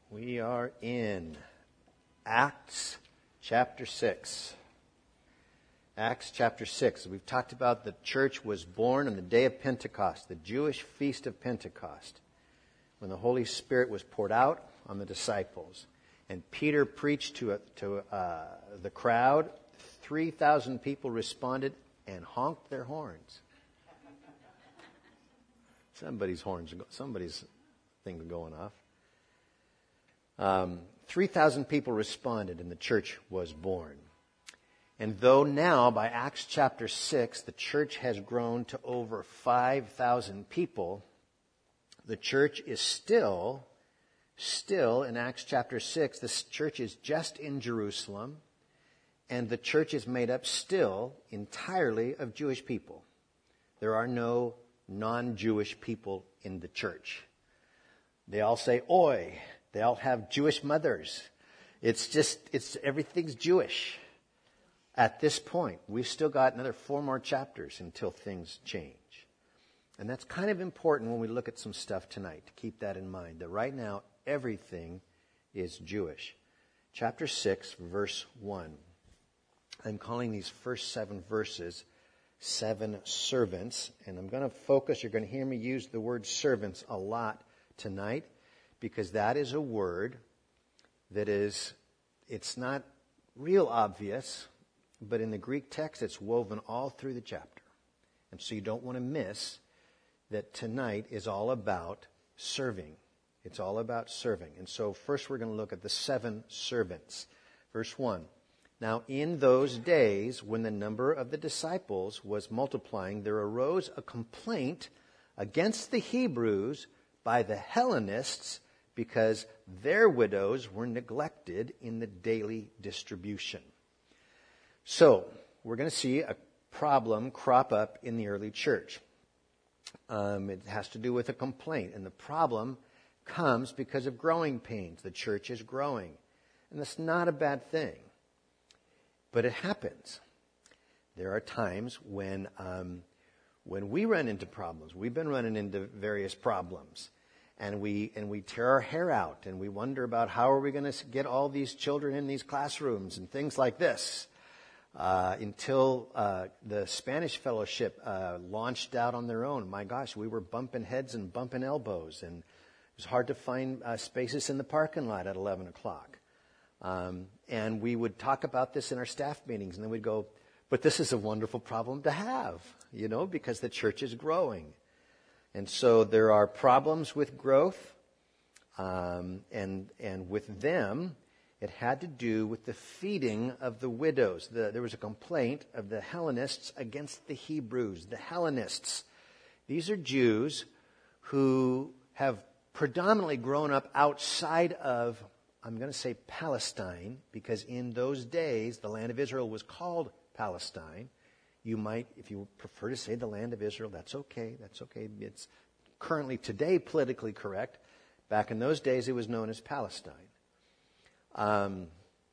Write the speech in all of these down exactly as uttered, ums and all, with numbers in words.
We are in Acts chapter six. Acts chapter six. We've talked about the church was born on the day of Pentecost, the Jewish feast of Pentecost, when the Holy Spirit was poured out on the disciples. And Peter preached to, a, to uh, the crowd. three thousand people responded and honked their horns. Somebody's horns, somebody's thing going off. Um, three thousand people responded and the church was born. And though now, by Acts chapter six, the church has grown to over five thousand people, the church is still, still in Acts chapter six, the church is just in Jerusalem, and the church is made up still entirely of Jewish people. There are no non-Jewish people in the church. They all say, oi. They all have Jewish mothers. It's just, it's everything's Jewish. At this point, we've still got another four more chapters until things change. And that's kind of important when we look at some stuff tonight, to keep that in mind, that right now, everything is Jewish. Chapter six, verse one. I'm calling these first seven verses seven servants, and I'm going to focus, you're going to hear me use the word servants a lot tonight, because that is a word that is, it's not real obvious, but in the Greek text it's woven all through the chapter. And so you don't want to miss that tonight is all about serving. It's all about serving. And so first we're going to look at the seven servants. Verse one. Now in those days, when the number of the disciples was multiplying, there arose a complaint against the Hebrews by the Hellenists because their widows were neglected in the daily distribution. So we're going to see a problem crop up in the early church. Um, it has to do with a complaint, and the problem comes because of growing pains. The church is growing, and that's not a bad thing. But it happens. There are times when um, when we run into problems. We've been running into various problems, and we and we tear our hair out, and we wonder about how are we going to get all these children in these classrooms and things like this. Uh, until uh, the Spanish Fellowship uh, launched out on their own. My gosh, we were bumping heads and bumping elbows, and it was hard to find uh, spaces in the parking lot at eleven o'clock. Um, and we would talk about this in our staff meetings, and then we'd go, but this is a wonderful problem to have, you know, because the church is growing. And so there are problems with growth, um, and and with them, it had to do with the feeding of the widows. The, there was a complaint of the Hellenists against the Hebrews. The Hellenists, these are Jews who have predominantly grown up outside of, I'm going to say Palestine, because in those days, the land of Israel was called Palestine. You might, if you prefer to say the land of Israel, that's okay. That's okay. It's currently today politically correct. Back in those days, it was known as Palestine. Um,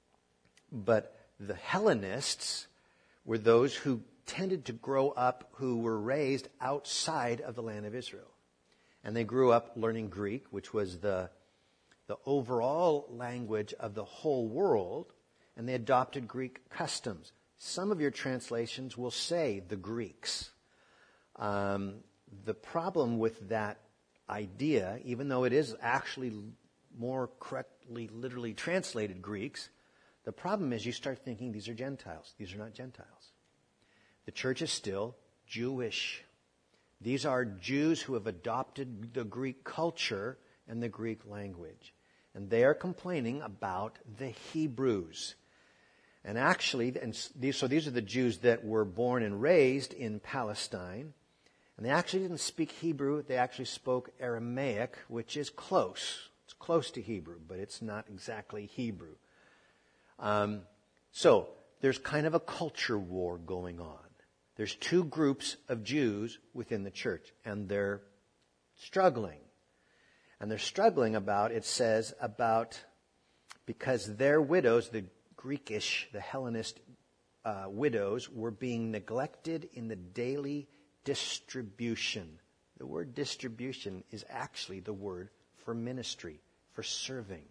but the Hellenists were those who tended to grow up, who were raised outside of the land of Israel. And they grew up learning Greek, which was the the overall language of the whole world, and they adopted Greek customs. Some of your translations will say the Greeks. Um, the problem with that idea, even though it is actually more correctly, literally translated Greeks, the problem is you start thinking these are Gentiles. These are not Gentiles. The church is still Jewish. These are Jews who have adopted the Greek culture and the Greek language. And they are complaining about the Hebrews. And actually, and these, so these are the Jews that were born and raised in Palestine. And they actually didn't speak Hebrew. They actually spoke Aramaic, which is close. It's close to Hebrew, but it's not exactly Hebrew. Um, so there's kind of a culture war going on. There's two groups of Jews within the church, and they're struggling. And they're struggling about, it says, about because their widows, the Greekish, the Hellenist uh, widows, were being neglected in the daily distribution. The word distribution is actually the word for ministry, for serving.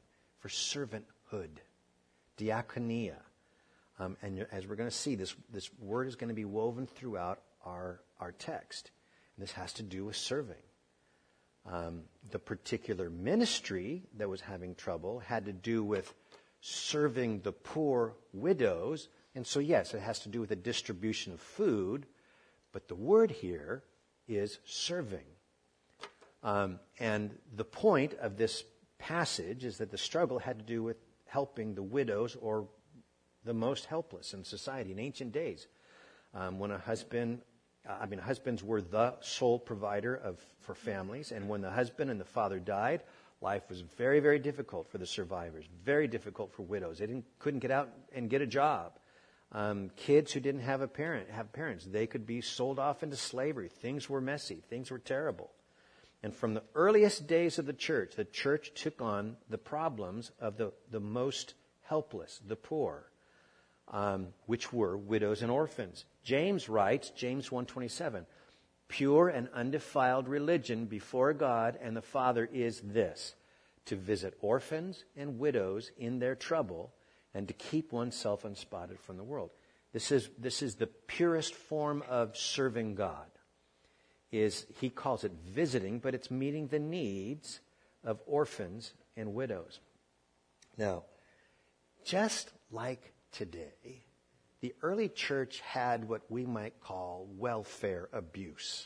for servanthood, diakonia. Um, and as we're going to see, this, this word is going to be woven throughout our, our text. And this has to do with serving. Um, the particular ministry that was having trouble had to do with serving the poor widows. And so, yes, it has to do with the distribution of food. But the word here is serving. Um, and the point of this passage is that the struggle had to do with helping the widows or the most helpless in society in ancient days. Um, when a husband, uh, I mean, husbands were the sole provider of for families, and when the husband and the father died, life was very, very difficult for the survivors. Very difficult for widows. They didn't couldn't get out and get a job. Um, kids who didn't have a parent, have parents, they could be sold off into slavery. Things were messy. Things were terrible. And from the earliest days of the church, the church took on the problems of the, the most helpless, the poor, um, which were widows and orphans. James writes, James one twenty-seven, pure and undefiled religion before God and the Father is this, to visit orphans and widows in their trouble and to keep oneself unspotted from the world. This is, this is the purest form of serving God. Is he calls it visiting, but it's meeting the needs of orphans and widows. Now, just like today, the early church had what we might call welfare abuse.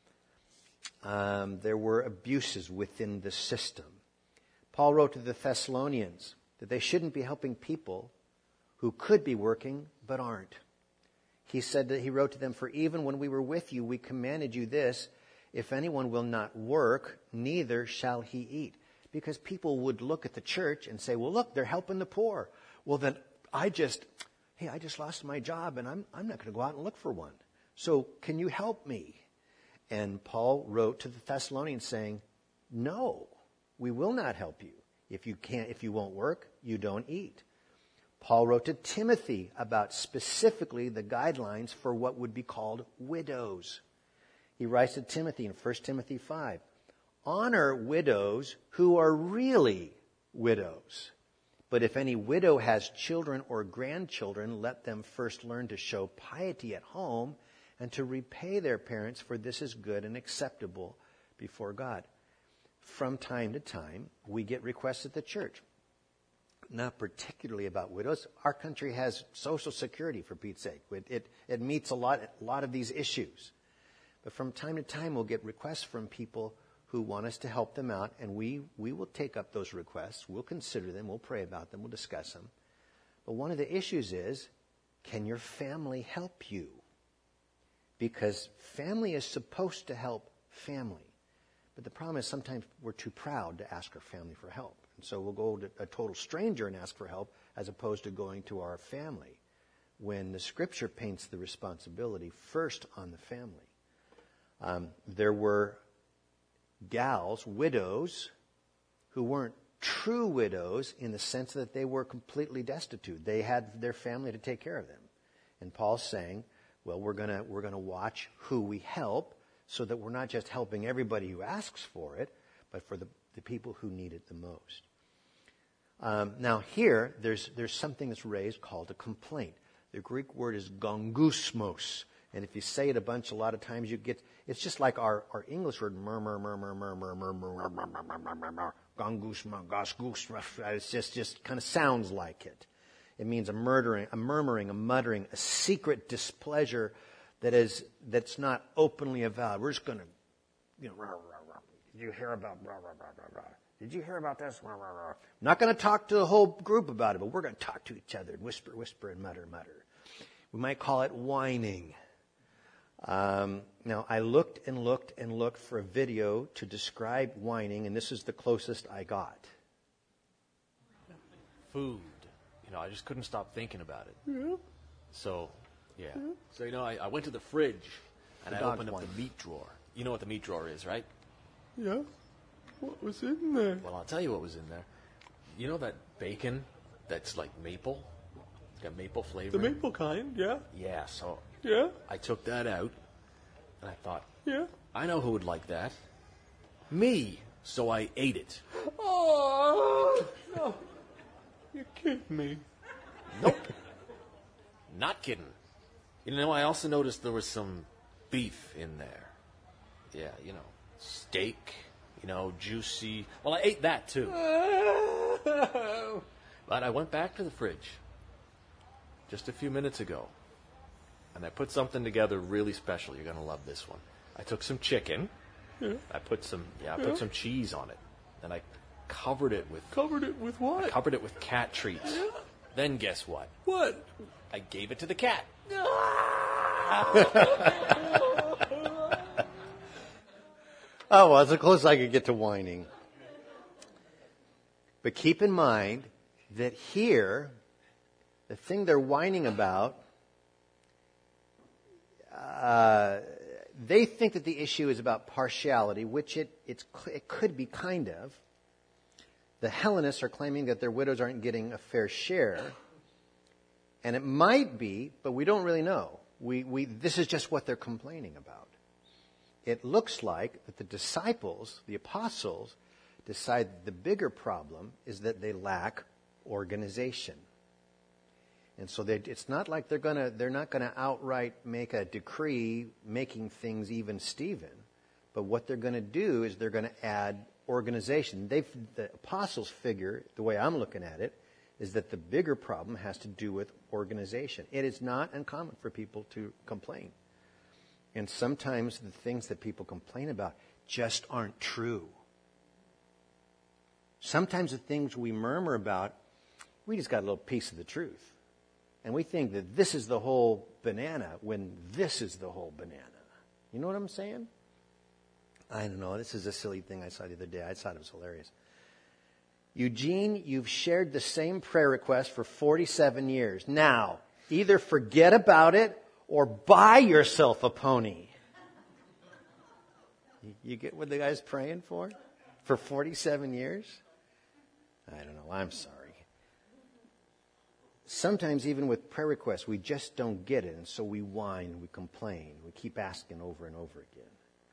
Um, there were abuses within the system. Paul wrote to the Thessalonians that they shouldn't be helping people who could be working but aren't. He said that he wrote to them, for even when we were with you, we commanded you this, if anyone will not work, neither shall he eat. Because people would look at the church and say, well, look, they're helping the poor. Well, then I just, hey, I just lost my job and I'm, I'm not going to go out and look for one. So can you help me? And Paul wrote to the Thessalonians saying, no, we will not help you. If you can't, if you won't work, you don't eat. Paul wrote to Timothy about specifically the guidelines for what would be called widows. He writes to Timothy in First Timothy five, honor widows who are really widows. But if any widow has children or grandchildren, let them first learn to show piety at home and to repay their parents, for this is good and acceptable before God. From time to time, we get requests at the church. Not particularly about widows. Our country has Social Security, for Pete's sake. It, it, it meets a lot, a lot of these issues. But from time to time, we'll get requests from people who want us to help them out, and we, we will take up those requests. We'll consider them. We'll pray about them. We'll discuss them. But one of the issues is, can your family help you? Because family is supposed to help family. But the problem is sometimes we're too proud to ask our family for help. And so we'll go to a total stranger and ask for help as opposed to going to our family, when the Scripture paints the responsibility first on the family. Um, there were gals, widows, who weren't true widows in the sense that they were completely destitute. They had their family to take care of them. And Paul's saying, well, we're gonna we're gonna watch who we help, so that we're not just helping everybody who asks for it, but for the, the people who need it the most. Um, now here, there's there's something that's raised called a complaint. The Greek word is gongusmos. And if you say it a bunch, a lot of times you get, it's just like our, our English word, murmur, murmur, murmur, murmur, murmur, murmur, murmur, gongusma, gosgusma. It's just, just kind of sounds like it. It means a murdering, a murmuring, a muttering, a secret displeasure that is, that's not openly avowed. We're just going to, you know, rah, rah, rah. Did you hear about rah, rah, rah, rah, rah. Did you hear about this? Rah, rah, rah. I'm not going to talk to the whole group about it, but we're going to talk to each other and whisper, whisper, and mutter, mutter. We might call it whining. Um, now, I looked and looked and looked for a video to describe whining, and this is the closest I got. Food. You know, I just couldn't stop thinking about it. Yeah. So, yeah. yeah. So, you know, I, I went to the fridge, and the I opened up whining. the meat drawer. You know what the meat drawer is, right? Yeah. What was in there? Well, I'll tell you what was in there. You know that bacon that's like maple? It's got maple flavor. The maple kind, yeah. Yeah, so Yeah. I took that out, and I thought, Yeah. I know who would like that. Me. So I ate it. Oh, no. kidding me. Nope. Not kidding. You know, I also noticed there was some beef in there. Yeah, you know, steak, you know, juicy. Well, I ate that too. But I went back to the fridge just a few minutes ago, and I put something together really special. You're going to love this one. I took some chicken. Yeah. I put some, yeah, I Yeah. put some cheese on it, and I covered it with Covered it with what? covered it with cat treats. Then guess what? What? I gave it to the cat. Oh, well, that's as close as I could get to whining. But keep in mind that here, the thing they're whining about, uh, they think that the issue is about partiality, which it, it's, it could be kind of. The Hellenists are claiming that their widows aren't getting a fair share. And it might be, but we don't really know. We, we, this is just what they're complaining about. It looks like that the disciples, the apostles, decide the bigger problem is that they lack organization. And so they, it's not like they're gonna they're not gonna outright make a decree making things even Steven, but what they're gonna do is they're gonna add organization. They the apostles figure, the way I'm looking at it, is that the bigger problem has to do with organization. It is not uncommon for people to complain. And sometimes the things that people complain about just aren't true. Sometimes the things we murmur about, we just got a little piece of the truth. And we think that this is the whole banana when this is the whole banana. You know what I'm saying? I don't know. This is a silly thing I saw the other day. I thought it was hilarious. Eugene, you've shared the same prayer request for forty-seven years. Now, either forget about it or buy yourself a pony. You get what the guy's praying for? For forty-seven years? I don't know. I'm sorry. Sometimes even with prayer requests, we just don't get it. And so we whine, we complain. We keep asking over and over again.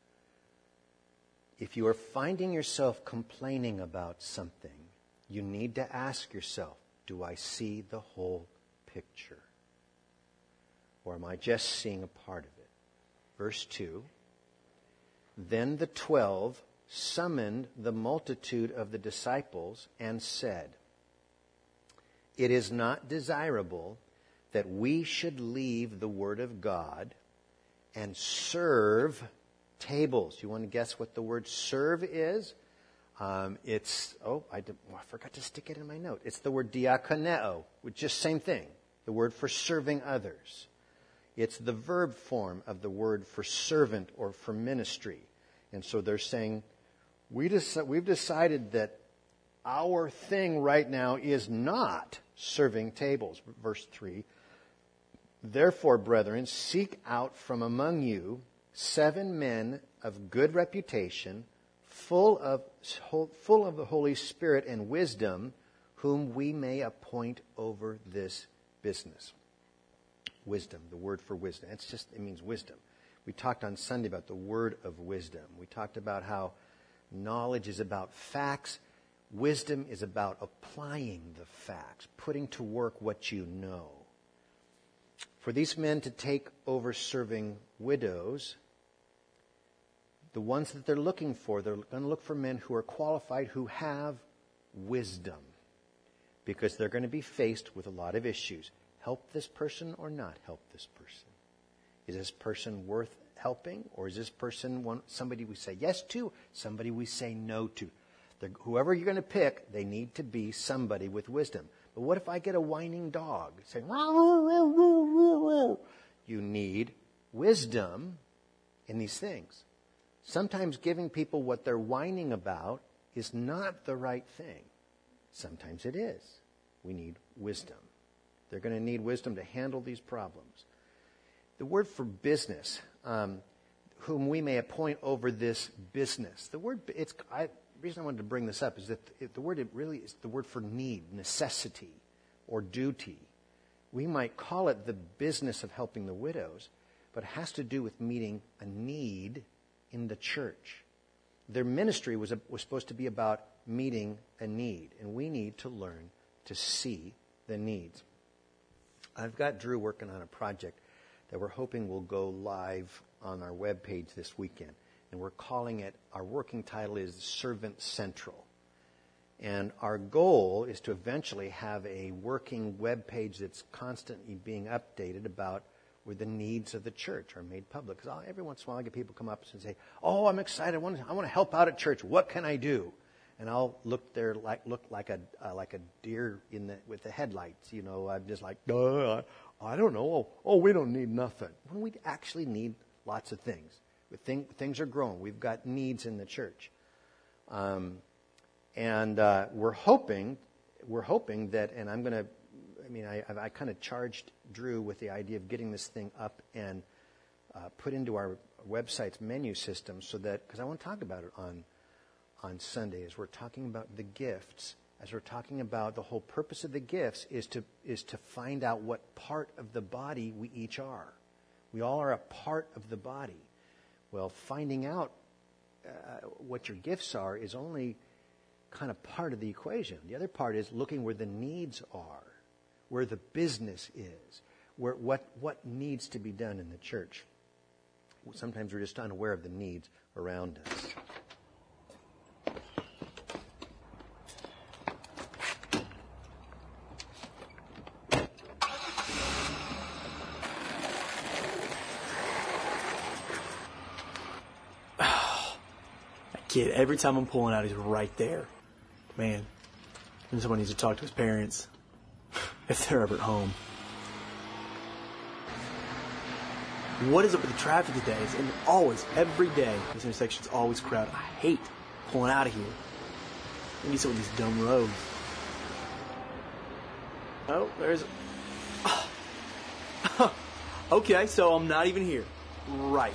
If you are finding yourself complaining about something, you need to ask yourself, do I see the whole picture? Or am I just seeing a part of it? Verse two, then the twelve summoned the multitude of the disciples and said, it is not desirable that we should leave the word of God and serve tables. You want to guess what the word serve is? Um, it's, oh, I, did, oh, I forgot to stick it in my note. It's the word diakoneo, which is just same thing. The word for serving others. It's the verb form of the word for servant or for ministry. And so they're saying, we dec- we've decided that our thing right now is not serving tables. Verse three, therefore, brethren, seek out from among you seven men of good reputation, full of, full of the Holy Spirit and wisdom, whom we may appoint over this business. Wisdom, the word for wisdom. It's just, it means wisdom. We talked on Sunday about the word of wisdom. We talked about how knowledge is about facts. Wisdom is about applying the facts, putting to work what you know. For these men to take over serving widows, the ones that they're looking for, they're going to look for men who are qualified, who have wisdom, because they're going to be faced with a lot of issues. Help this person or not help this person? Is this person worth helping, or is this person one, somebody we say yes to, somebody we say no to? They're, whoever you're going to pick, they need to be somebody with wisdom. But what if I get a whining dog saying, you need wisdom in these things. Sometimes giving people what they're whining about is not the right thing. Sometimes it is. We need wisdom. They're going to need wisdom to handle these problems. The word for business, um, whom we may appoint over this business. The word, it's, I, the reason I wanted to bring this up is that it, the word, it really is the word for need, necessity, or duty. We might call it the business of helping the widows, but it has to do with meeting a need in the church. Their ministry was, a, was supposed to be about meeting a need, and we need to learn to see the needs. I've got Drew working on a project that we're hoping will go live on our webpage this weekend. And we're calling it, our working title is Servant Central. And our goal is to eventually have a working webpage that's constantly being updated about where the needs of the church are made public. Because every once in a while I get people come up and say, oh, I'm excited, I want to, I want to help out at church. What can I do? And I'll look there like look like a uh, like a deer in the with the headlights. You know, I'm just like, uh, I don't know. Oh, oh, we don't need nothing. When we actually need lots of things. We think things are growing. We've got needs in the church, um, and uh, we're hoping we're hoping that. And I'm going to. I mean, I, I kind of charged Drew with the idea of getting this thing up and uh, put into our website's menu system, so that because I want to talk about it on. on Sunday, as we're talking about the gifts, as we're talking about the whole purpose of the gifts is to is to find out what part of the body we each are. We all are a part of the body. Well, finding out uh, what your gifts are is only kind of part of the equation. The other part is looking where the needs are, where the business is, where what what needs to be done in the church. Sometimes we're just unaware of the needs around us. Kid, every time I'm pulling out, he's right there. Man, someone needs to talk to his parents if they're ever at home. What is up with the traffic today? It's and always, every day, this intersection's always crowded. I hate pulling out of here. I need some of these dumb roads. Oh, there's... Okay, so I'm not even here. Right.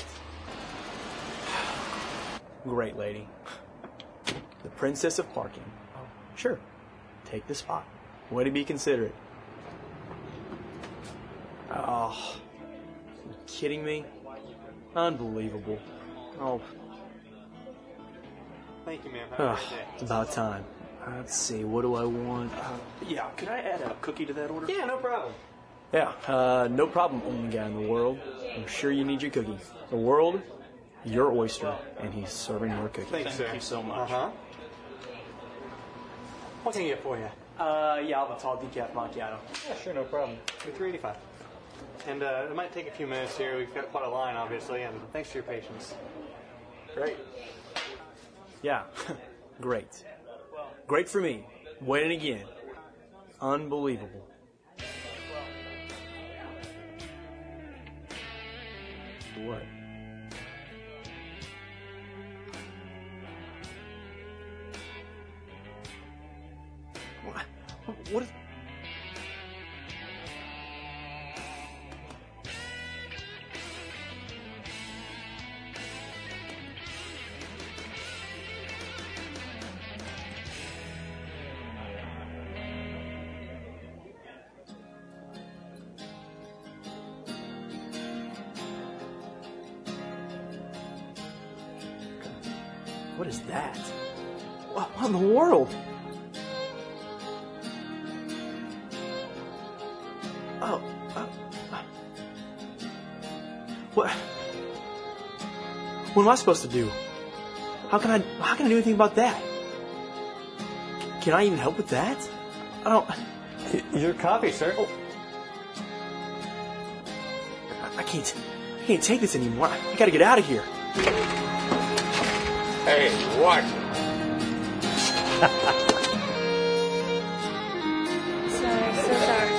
Great lady. The princess of parking. Oh, sure. Take the spot. Way to be considerate. Oh, you kidding me? Unbelievable. Oh. Thank you, ma'am. Have a Oh, great day. it's about time. Let's see, what do I want? Uh, yeah, could I add a cookie to that order? Yeah, no problem. Yeah, uh, no problem, only guy in the world. I'm sure you need your cookie. The world, your oyster, and he's serving your cookie. Thanks, sir. Thank you so much. Uh-huh. What can I get for you? Uh, yeah, I'll have a tall decaf macchiato. Yeah, sure, no problem. three eighty-five. And uh, it might take a few minutes here. We've got quite a line, obviously, and thanks for your patience. Great. Yeah, great. Great for me. Winning again. Unbelievable. What? What? What is... What is that? What in the world? Oh, uh, uh, what? What am I supposed to do? How can I? How can I do anything about that? Can I even help with that? I don't. Your coffee, sir. Oh. I, I can't. I can't take this anymore. I, I got to get out of here. Hey, what? Sorry, so sorry.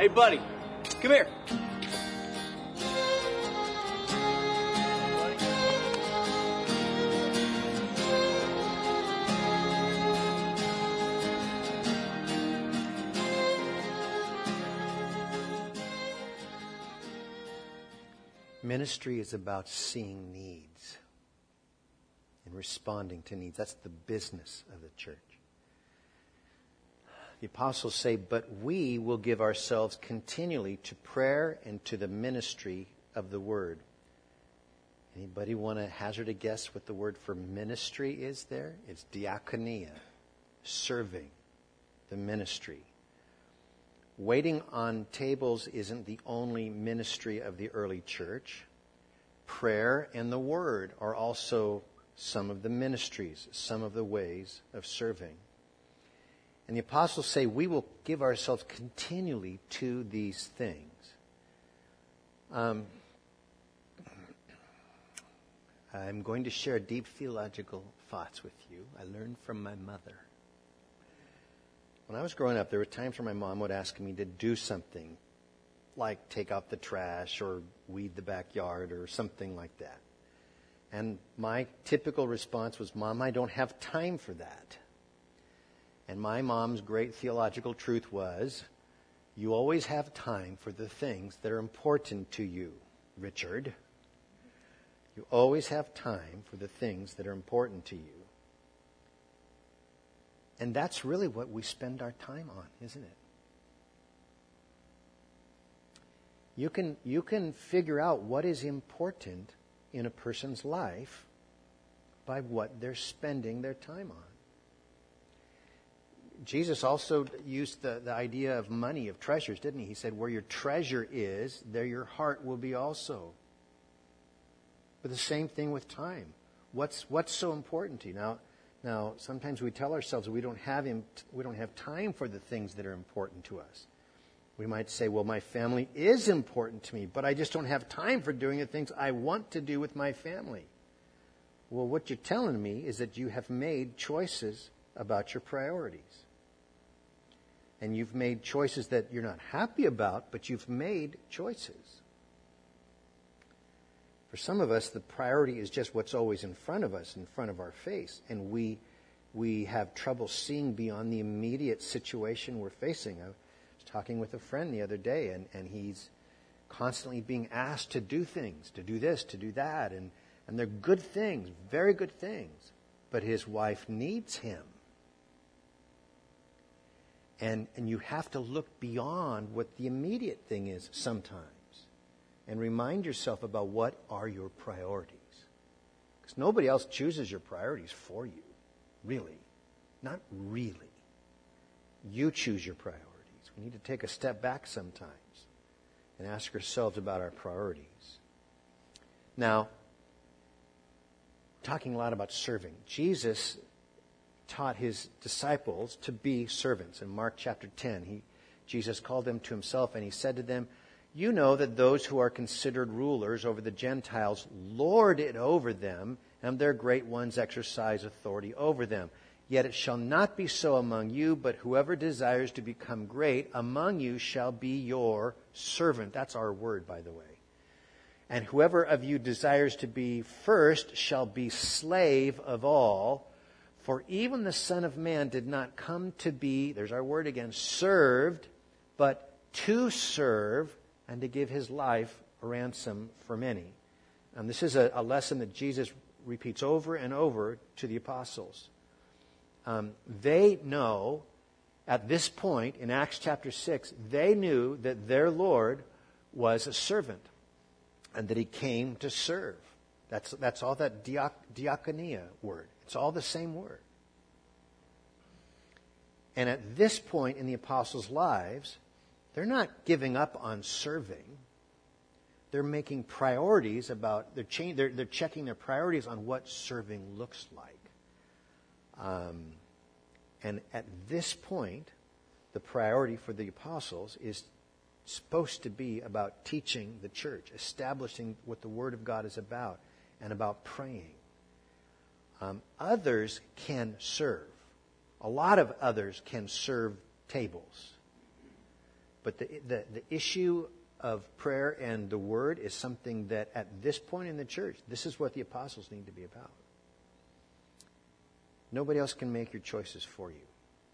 Hey, buddy, come here. Ministry is about seeing needs and responding to needs. That's the business of the church. The apostles say, but we will give ourselves continually to prayer and to the ministry of the word. Anybody want to hazard a guess what the word for ministry is there? It's diakonia, serving, the ministry. Waiting on tables isn't the only ministry of the early church. Prayer and the word are also some of the ministries, some of the ways of serving. And the apostles say we will give ourselves continually to these things. Um, I'm going to share deep theological thoughts with you. I learned from my mother. When I was growing up, there were times where my mom would ask me to do something, like take out the trash or weed the backyard or something like that. And my typical response was, Mom, I don't have time for that. And my mom's great theological truth was, you always have time for the things that are important to you, Richard. You always have time for the things that are important to you. And that's really what we spend our time on, isn't it? You can, you can figure out what is important in a person's life by what they're spending their time on. Jesus also used the, the idea of money, of treasures, didn't he? He said, where your treasure is, there your heart will be also. But the same thing with time. What's, what's so important to you? Now, Now, sometimes we tell ourselves we don't have him, we don't have time for the things that are important to us. We might say, well, my family is important to me, but I just don't have time for doing the things I want to do with my family. Well, what you're telling me is that you have made choices about your priorities. And you've made choices that you're not happy about, but you've made choices. For some of us, the priority is just what's always in front of us, in front of our face. And we we have trouble seeing beyond the immediate situation we're facing. I was talking with a friend the other day, and, and he's constantly being asked to do things, to do this, to do that. And, and they're good things, very good things. But his wife needs him. And, and you have to look beyond what the immediate thing is sometimes. And remind yourself about what are your priorities. Because nobody else chooses your priorities for you. Really. Not really. You choose your priorities. We need to take a step back sometimes and ask ourselves about our priorities. Now, talking a lot about serving. Jesus taught his disciples to be servants. In Mark chapter ten, he, Jesus called them to himself and he said to them, you know that those who are considered rulers over the Gentiles lord it over them, and their great ones exercise authority over them. Yet it shall not be so among you, but whoever desires to become great among you shall be your servant. That's our word, by the way. And whoever of you desires to be first shall be slave of all. For even the Son of Man did not come to be, there's our word again, served, but to serve, and to give his life a ransom for many. And this is a, a lesson that Jesus repeats over and over to the apostles. Um, they know, at this point in Acts chapter six, they knew that their Lord was a servant and that he came to serve. That's, that's all that diak, diakonia word. It's all the same word. And at this point in the apostles' lives, they're not giving up on serving. They're making priorities about, they're, change, they're, they're checking their priorities on what serving looks like. Um, and at this point, the priority for the apostles is supposed to be about teaching the church, establishing what the Word of God is about, and about praying. Um, others can serve. A lot of others can serve tables. But the, the, the issue of prayer and the Word is something that at this point in the church, this is what the apostles need to be about. Nobody else can make your choices for you.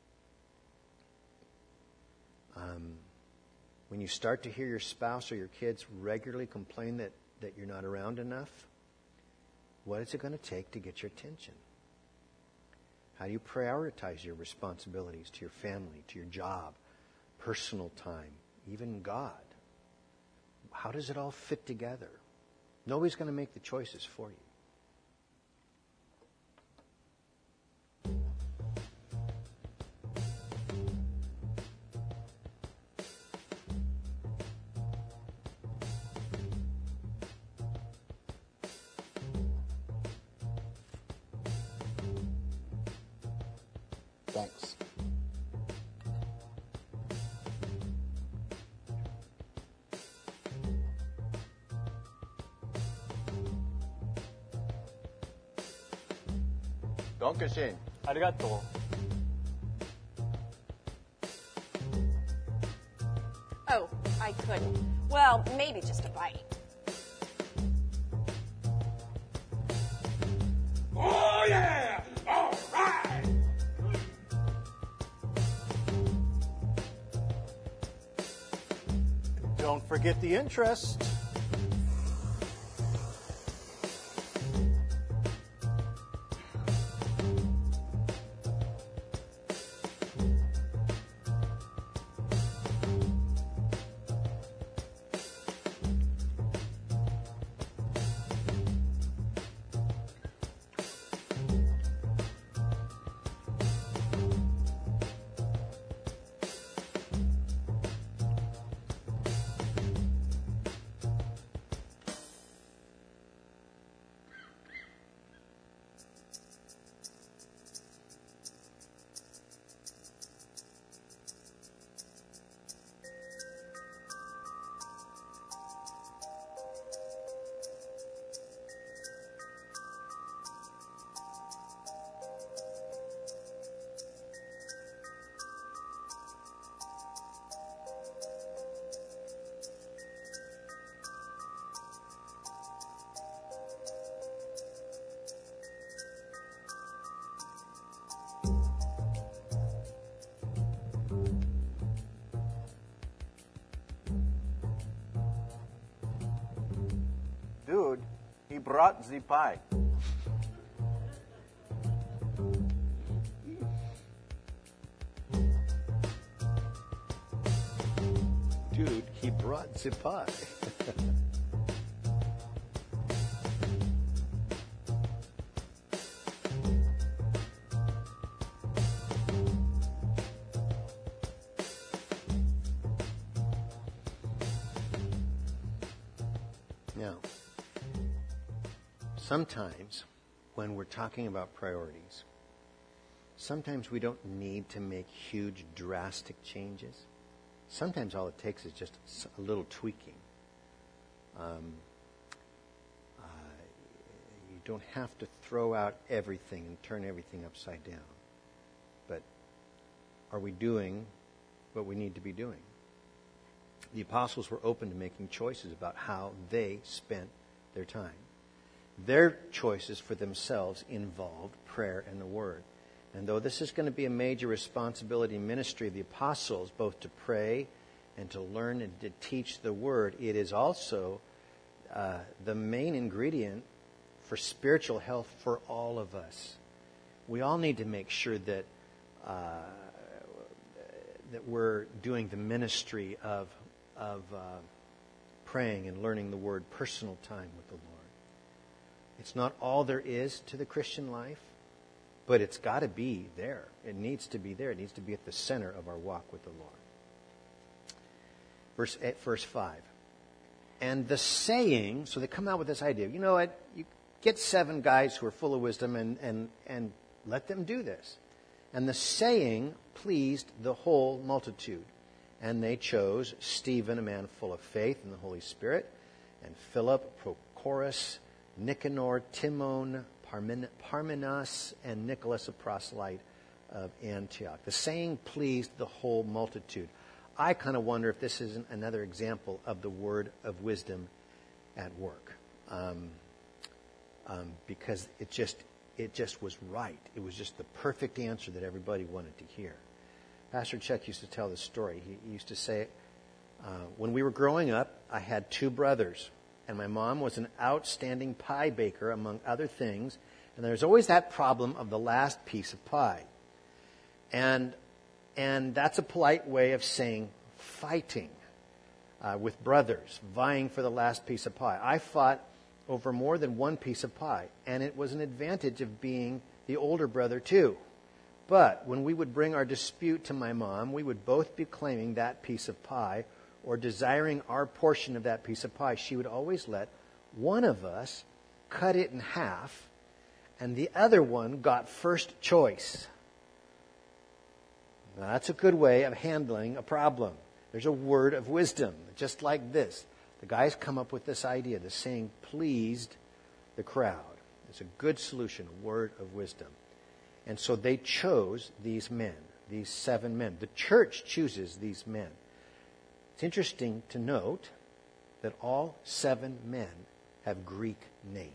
Um, when you start to hear your spouse or your kids regularly complain that, that you're not around enough, what is it going to take to get your attention? How do you prioritize your responsibilities to your family, to your job, personal time, even God? How does it all fit together? Nobody's going to make the choices for you. Thanks. Dankeschön. ありがとう。 Oh, I couldn't. Well, maybe just a bite. Oh, yeah! All right! Don't forget the interest. Dude, he brought the pie. Dude, he brought the pie. Now, sometimes when we're talking about priorities, sometimes we don't need to make huge, drastic changes. Sometimes all it takes is just a little tweaking. Um, uh, you don't have to throw out everything and turn everything upside down. But are we doing what we need to be doing? The apostles were open to making choices about how they spent their time. Their choices for themselves involved prayer and the Word. And though this is going to be a major responsibility in ministry of the apostles, both to pray and to learn and to teach the Word, it is also uh, the main ingredient for spiritual health for all of us. We all need to make sure that uh, that we're doing the ministry of of uh, praying and learning the Word, personal time with the Lord. It's not all there is to the Christian life, but it's got to be there. It needs to be there. It needs to be at the center of our walk with the Lord. Verse eight, verse five. And the saying, so they come out with this idea, you know what, you get seven guys who are full of wisdom and, and, and let them do this. And the saying pleased the whole multitude. And they chose Stephen, a man full of faith in the Holy Spirit, and Philip, Prochorus, Nicanor, Timon, Parmen- Parmenas, and Nicholas, a proselyte of Antioch. The saying pleased the whole multitude. I kind of wonder if this isn't another example of the word of wisdom at work. Um, um, because it just it just was right. It was just the perfect answer that everybody wanted to hear. Pastor Chuck used to tell this story. He, he used to say, uh, when we were growing up, I had two brothers, and my mom was an outstanding pie baker, among other things, and there was always that problem of the last piece of pie. And and that's a polite way of saying fighting uh, with brothers, vying for the last piece of pie. I fought over more than one piece of pie, and it was an advantage of being the older brother too. But when we would bring our dispute to my mom, we would both be claiming that piece of pie or desiring our portion of that piece of pie. She would always let one of us cut it in half, and the other one got first choice. Now, that's a good way of handling a problem. There's a word of wisdom, just like this. The guys come up with this idea. The saying pleased the crowd. It's a good solution, a word of wisdom. And so they chose these men, these seven men. The church chooses these men. It's interesting to note that all seven men have Greek names.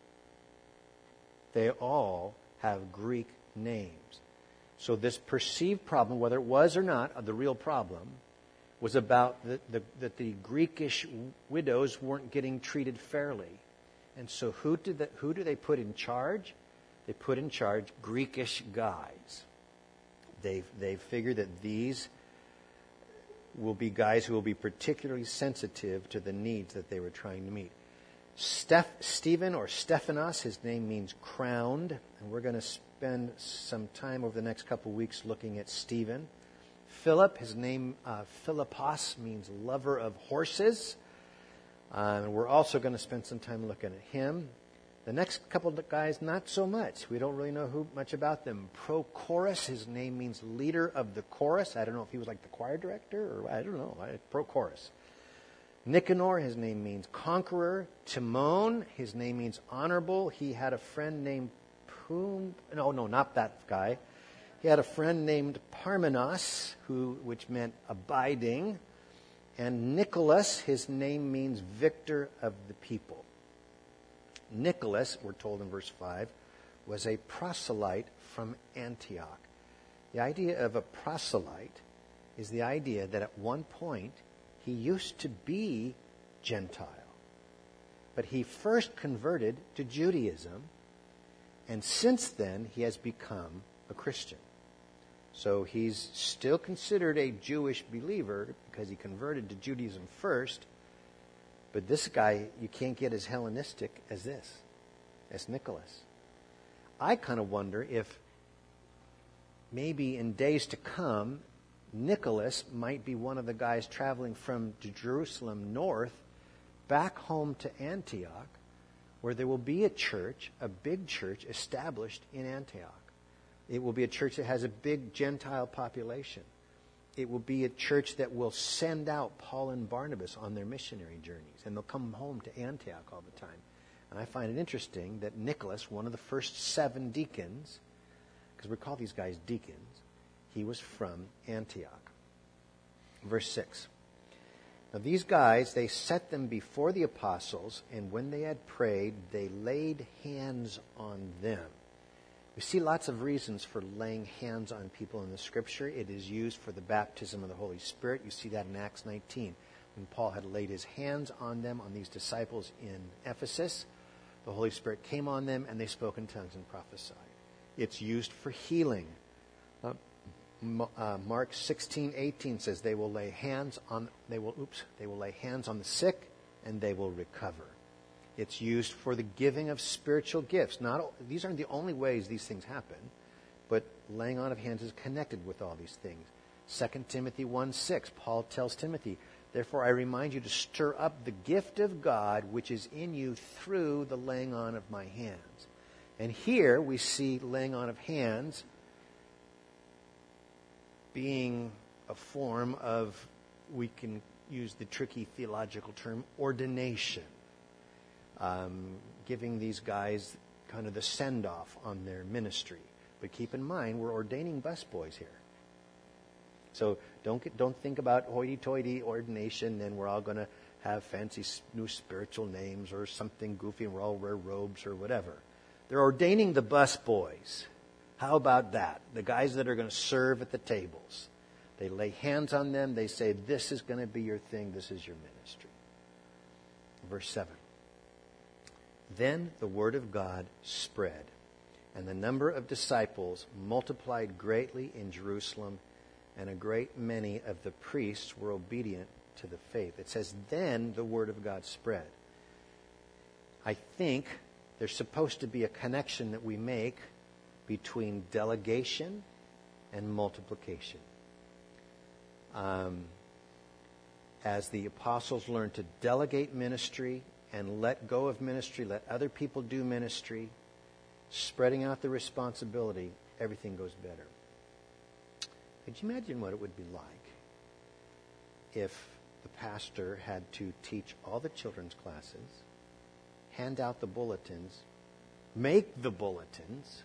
They all have Greek names. So this perceived problem, whether it was or not the real problem, was about the, the, that the Greekish widows weren't getting treated fairly. And so who did the, who do they put in charge? They put in charge Greekish guys. They they figure that these will be guys who will be particularly sensitive to the needs that they were trying to meet. Steph, Stephen or Stephanos, his name means crowned, and we're going to spend some time over the next couple weeks looking at Stephen. Philip, his name uh, Philippos, means lover of horses. Uh, and we're also going to spend some time looking at him. The next couple of guys, not so much. We don't really know who much about them. Prochorus, his name means leader of the chorus. I don't know if he was like the choir director, or I don't know. Prochorus. Nicanor, his name means conqueror. Timon, his name means honorable. He had a friend named Pum. No, no, not that guy. He had a friend named Parmenas, who which meant abiding. And Nicholas, his name means victor of the people. Nicholas, we're told in verse five, was a proselyte from Antioch. The idea of a proselyte is the idea that at one point he used to be Gentile. But he first converted to Judaism, and since then he has become a Christian. So he's still considered a Jewish believer because he converted to Judaism first. But this guy, you can't get as Hellenistic as this, as Nicholas. I kind of wonder if maybe in days to come, Nicholas might be one of the guys traveling from Jerusalem north back home to Antioch, where there will be a church, a big church established in Antioch. It will be a church that has a big Gentile population. It will be a church that will send out Paul and Barnabas on their missionary journeys, and they'll come home to Antioch all the time. And I find it interesting that Nicholas, one of the first seven deacons, because we call these guys deacons, he was from Antioch. Verse six. Now these guys, they set them before the apostles, and when they had prayed, they laid hands on them. We see lots of reasons for laying hands on people in the Scripture. It is used for the baptism of the Holy Spirit. You see that in Acts nineteen, when Paul had laid his hands on them, on these disciples in Ephesus. The Holy Spirit came on them, and they spoke in tongues and prophesied. It's used for healing. Uh, uh, Mark sixteen eighteen says they will lay hands on they will oops they will lay hands on the sick, and they will recover. It's used for the giving of spiritual gifts. Not these aren't the only ways these things happen, but laying on of hands is connected with all these things. Second Timothy one six, Paul tells Timothy, therefore I remind you to stir up the gift of God which is in you through the laying on of my hands. And here we see laying on of hands being a form of, we can use the tricky theological term, ordination. Um, giving these guys kind of the send-off on their ministry. But keep in mind, we're ordaining busboys here. So don't get, don't think about hoity-toity ordination and we're all going to have fancy s- new spiritual names or something goofy and we'll all wear robes or whatever. They're ordaining the bus boys. How about that? The guys that are going to serve at the tables. They lay hands on them. They say, this is going to be your thing. This is your ministry. Verse seven. Then the word of God spread, and the number of disciples multiplied greatly in Jerusalem, and a great many of the priests were obedient to the faith. It says, then the word of God spread. I think there's supposed to be a connection that we make between delegation and multiplication. Um, as the apostles learned to delegate ministry and let go of ministry, let other people do ministry, spreading out the responsibility, everything goes better. Could you imagine what it would be like if the pastor had to teach all the children's classes, hand out the bulletins, make the bulletins,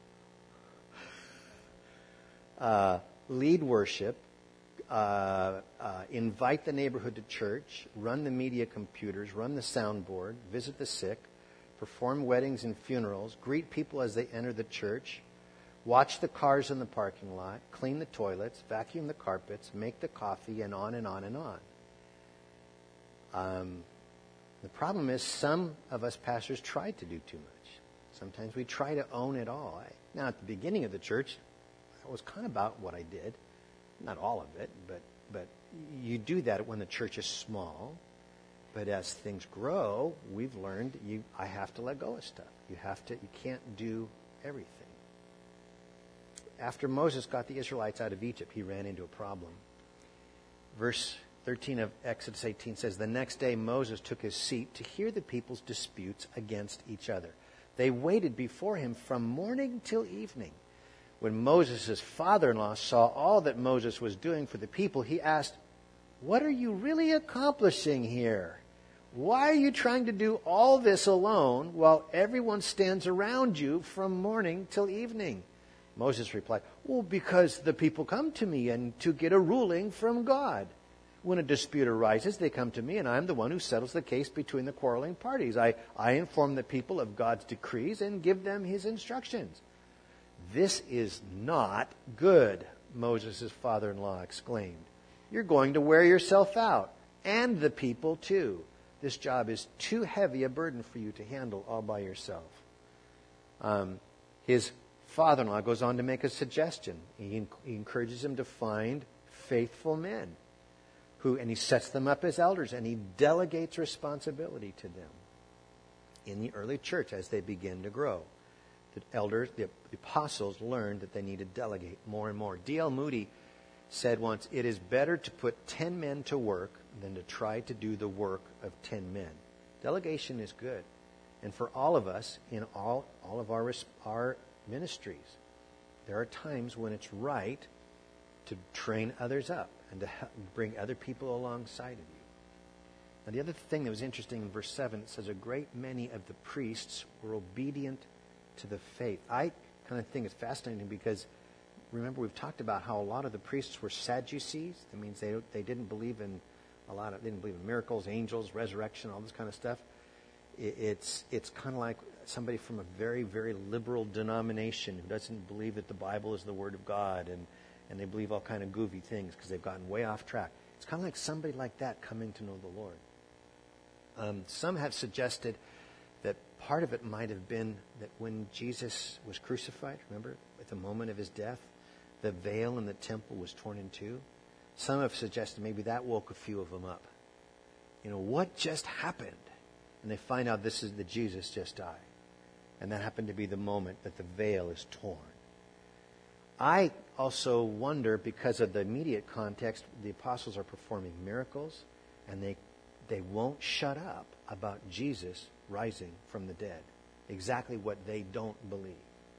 uh, lead worship, uh, uh, invite the neighborhood to church, run the media computers, run the soundboard, visit the sick, perform weddings and funerals, greet people as they enter the church, watch the cars in the parking lot, clean the toilets, vacuum the carpets, make the coffee, and on and on and on. Um, the problem is some of us pastors try to do too much. Sometimes we try to own it all. I, now, at the beginning of the church, that was kind of about what I did. Not all of it, but but you do that when the church is small. But as things grow, we've learned you I have to let go of stuff. You have to. You can't do everything. After Moses got the Israelites out of Egypt, he ran into a problem. Verse thirteen of Exodus eighteen says, the next day Moses took his seat to hear the people's disputes against each other. They waited before him from morning till evening. When Moses' father-in-law saw all that Moses was doing for the people, he asked, what are you really accomplishing here? Why are you trying to do all this alone while everyone stands around you from morning till evening? Moses replied, well, because the people come to me and to get a ruling from God. When a dispute arises, they come to me, and I'm the one who settles the case between the quarreling parties. I, I inform the people of God's decrees and give them his instructions. This is not good, Moses' father-in-law exclaimed. You're going to wear yourself out, and the people too. This job is too heavy a burden for you to handle all by yourself. Um, his father-in-law goes on to make a suggestion. He, he encourages him to find faithful men, who, and he sets them up as elders, and he delegates responsibility to them in the early church as they begin to grow. The elders, the apostles, learned that they need to delegate more and more. D L Moody said once, it is better to put ten men to work than to try to do the work of ten men. Delegation is good. And for all of us, in all, all of our, our ministries, there are times when it's right to train others up and to help bring other people alongside of you. Now, the other thing that was interesting in verse seven, it says, a great many of the priests were obedient to the faith. I kind of think it's fascinating because, remember, we've talked about how a lot of the priests were Sadducees. That means they they didn't believe in a lot of, they didn't believe in miracles, angels, resurrection, all this kind of stuff. It, it's it's kind of like somebody from a very, very liberal denomination who doesn't believe that the Bible is the Word of God, and, and they believe all kind of goofy things because they've gotten way off track. It's kind of like somebody like that coming to know the Lord. Um, some have suggested that part of it might have been that when Jesus was crucified, remember, at the moment of his death, the veil in the temple was torn in two. Some have suggested maybe that woke a few of them up. You know, what just happened? And they find out this is that Jesus just died. And that happened to be the moment that the veil is torn. I also wonder, because of the immediate context, the apostles are performing miracles, and they they won't shut up about Jesus rising from the dead. Exactly what they don't believe.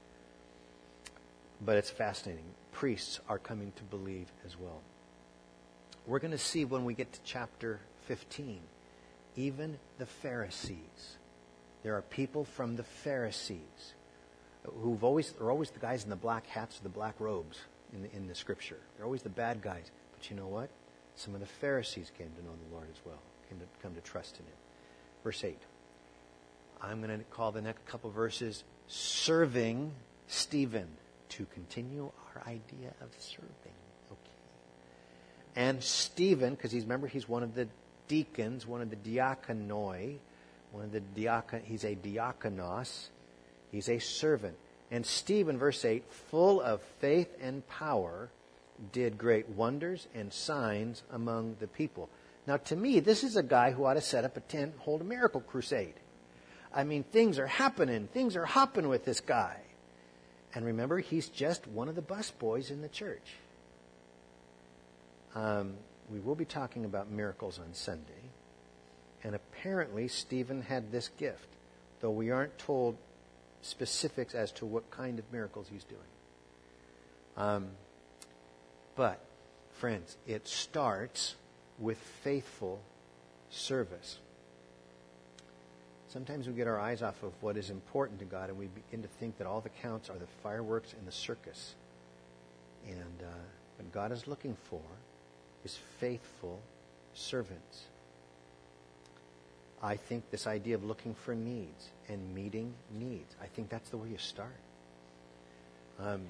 But it's fascinating. Priests are coming to believe as well. We're going to see when we get to chapter fifteen, even the Pharisees. There are people from the Pharisees who've always, are always the guys in the black hats or the black robes. in the, in the Scripture. They're always the bad guys. But you know what? Some of the Pharisees came to know the Lord as well, came to come to trust in Him. Verse eight. I'm going to call the next couple verses serving Stephen, to continue our idea of serving. Okay. And Stephen, because he's remember he's one of the deacons, one of the diakonoi, one of the diakon. He's a diakonos. He's a servant. And Stephen, verse eight, full of faith and power, did great wonders and signs among the people. Now, to me, this is a guy who ought to set up a tent, hold a miracle crusade. I mean, things are happening. Things are hopping with this guy. And remember, he's just one of the busboys in the church. Um, we will be talking about miracles on Sunday. And apparently, Stephen had this gift, though we aren't told specifics as to what kind of miracles he's doing. Um, but, friends, it starts with faithful service. Sometimes we get our eyes off of what is important to God, and we begin to think that all that counts are the fireworks and the circus. And uh, what God is looking for is faithful servants. I think this idea of looking for needs and meeting needs, I think that's the way you start. Um,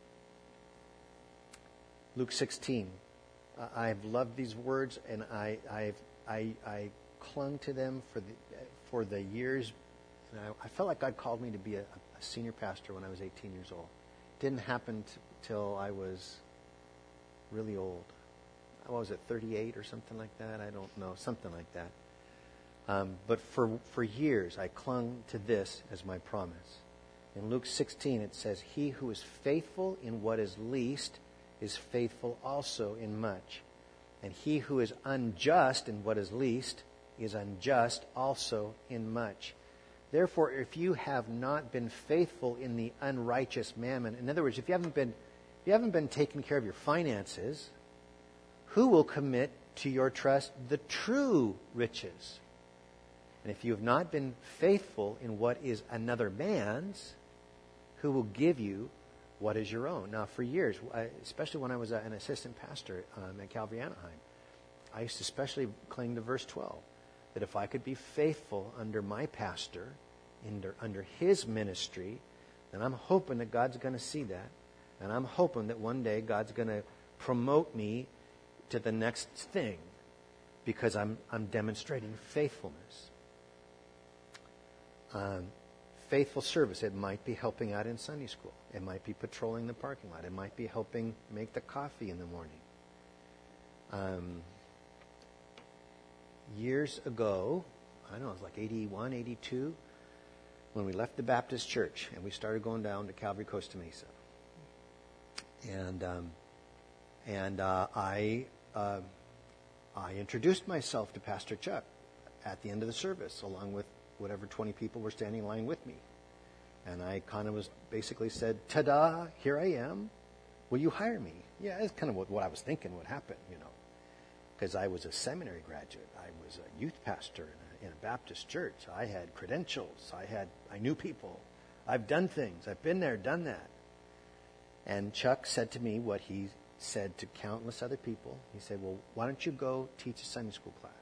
Luke sixteen. Uh, I've loved these words, and I, I've, I, I clung to them for the for the years. And I, I felt like God called me to be a, a senior pastor when I was eighteen years old. It didn't happen t- till I was really old. What was it, thirty-eight or something like that? I don't know, something like that. Um, but for for years, I clung to this as my promise. In Luke sixteen, it says, "He who is faithful in what is least is faithful also in much. And he who is unjust in what is least is unjust also in much. Therefore, if you have not been faithful in the unrighteous mammon," in other words, if you haven't been, if you haven't been taking care of your finances, who will commit to your trust the true riches? And if you have not been faithful in what is another man's, who will give you what is your own? Now, for years, especially when I was an assistant pastor um, at Calvary Anaheim, I used to especially cling to verse twelve, that if I could be faithful under my pastor, under, under his ministry, then I'm hoping that God's going to see that. And I'm hoping that one day God's going to promote me to the next thing because I'm, I'm demonstrating faithfulness. Um, faithful service. It might be helping out in Sunday school. It might be patrolling the parking lot. It might be helping make the coffee in the morning. Um, years ago, I don't know, it was like eighty-one, eighty-two, when we left the Baptist church and we started going down to Calvary Costa Mesa. And um, and uh, I uh, I introduced myself to Pastor Chuck at the end of the service, along with whatever twenty people were standing in line with me. And I kind of was basically said, "Ta-da, here I am. Will you hire me?" Yeah, that's kind of what, what I was thinking would happen, you know. Because I was a seminary graduate. I was a youth pastor in a, in a Baptist church. I had credentials. I had, I knew people. I've done things. I've been there, done that. And Chuck said to me what he said to countless other people. He said, "Well, why don't you go teach a Sunday school class?"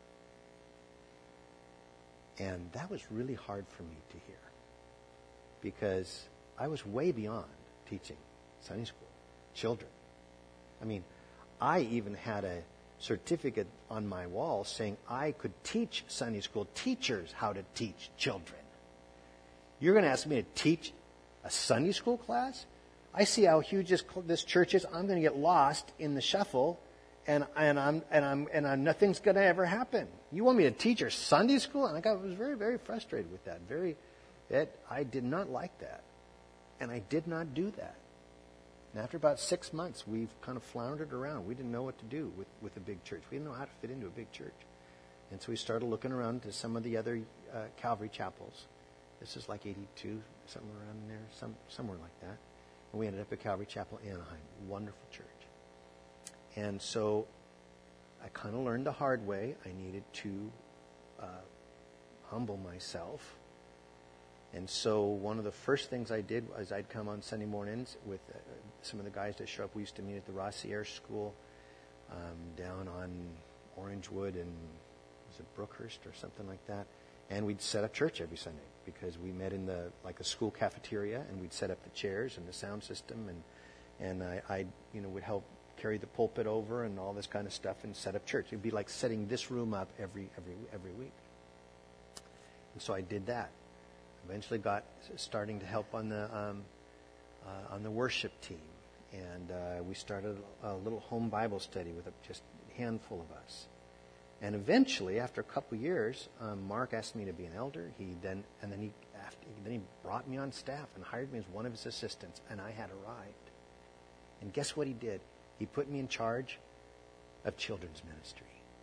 And that was really hard for me to hear, because I was way beyond teaching Sunday school, children. I mean, I even had a certificate on my wall saying I could teach Sunday school teachers how to teach children. You're going to ask me to teach a Sunday school class? I see how huge this, this church is. I'm going to get lost in the shuffle, and and I'm and I'm and I'm, nothing's going to ever happen. You want me to teach your Sunday school? And I got, was very very frustrated with that. Very, that I did not like that, and I did not do that. And after about six months, we've kind of floundered around. We didn't know what to do with, with a big church. We didn't know how to fit into a big church. And so we started looking around to some of the other uh, Calvary chapels. This is like eighty-two, somewhere around there, some somewhere like that. And we ended up at Calvary Chapel, Anaheim. Wonderful church. And so I kind of learned the hard way. I needed to uh, humble myself And so one of the first things I did was I'd come on Sunday mornings with uh, some of the guys that show up. We used to meet at the Rossier School um, down on Orangewood and was it Brookhurst or something like that. And we'd set up church every Sunday because we met in the like a school cafeteria, and we'd set up the chairs and the sound system, and and I, I you know would help carry the pulpit over and all this kind of stuff and set up church. It'd be like setting this room up every every every week. And so I did that. Eventually got starting to help on the um, uh, on the worship team, and uh, we started a little home Bible study with a, just a handful of us. And eventually, after a couple of years, um, Mark asked me to be an elder. He then and then he after, then he brought me on staff and hired me as one of his assistants, and I had arrived. And guess what he did? He put me in charge of children's ministry.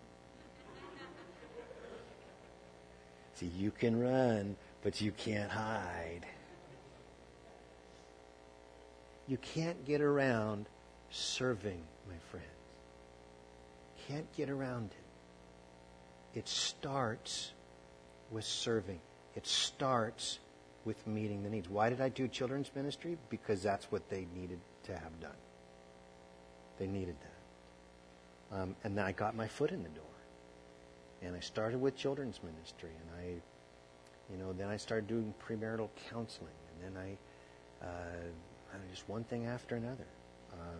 See, you can run, but you can't hide. You can't get around serving, my friends. Can't get around it. It starts with serving. It starts with meeting the needs. Why did I do children's ministry? Because that's what they needed to have done. They needed that. Um, and then I got my foot in the door. And I started with children's ministry. And I, you know, then I started doing premarital counseling. And then I, uh, just one thing after another. Um,